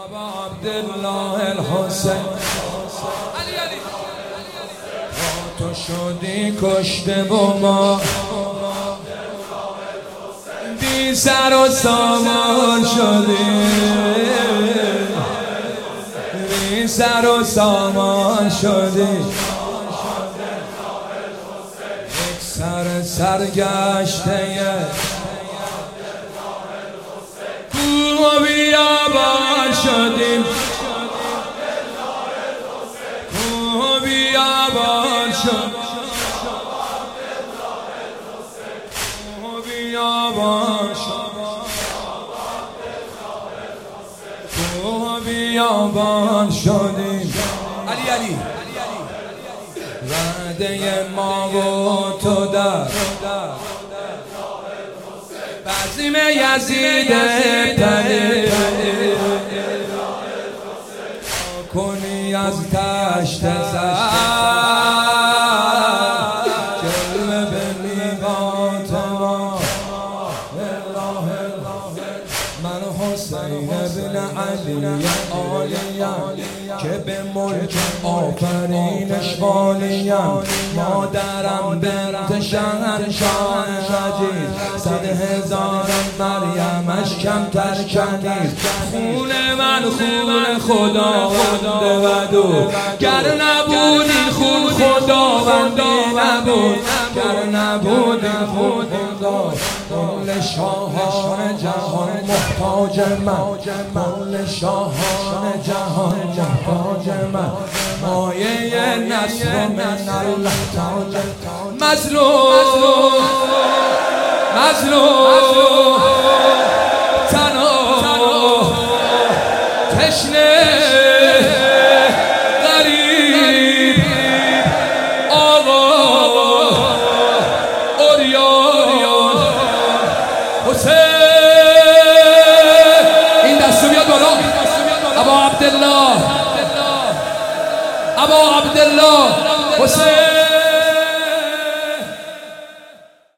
ابا عبدالله الحسین تو شدی کشته و ما بی سر و سامان شدی، بی سر و سامان شدی. یک سر سرگشته کوه و بیابان شدیم، کوه و بیابان شد، کوه و بیابان شد، کوه و بیابان شدیم. علی علی وعده ما و تو در بزم یزید پدید کنی از تشت زد جلوه به میقات ما. من حسین بن علی آلیم که به ملک آفرینش والیم، مادرم بنت شهنشاه عزیز، 100,000 مریمش کمتر کنید. خون من خون خداوند ودود، گر نبود این خون خداوندی نبود، گر نبود این خون خدا. کل شاهان جهان محتاج من، کل شاهان جهان محتاج من. مایه نصر من الله تاج مظلوم مظلوم تنها تشنه غریب آقا اوریان حسین. این دستو بیاد بالا. ابا عبدالله، ابا عبدالله حسین.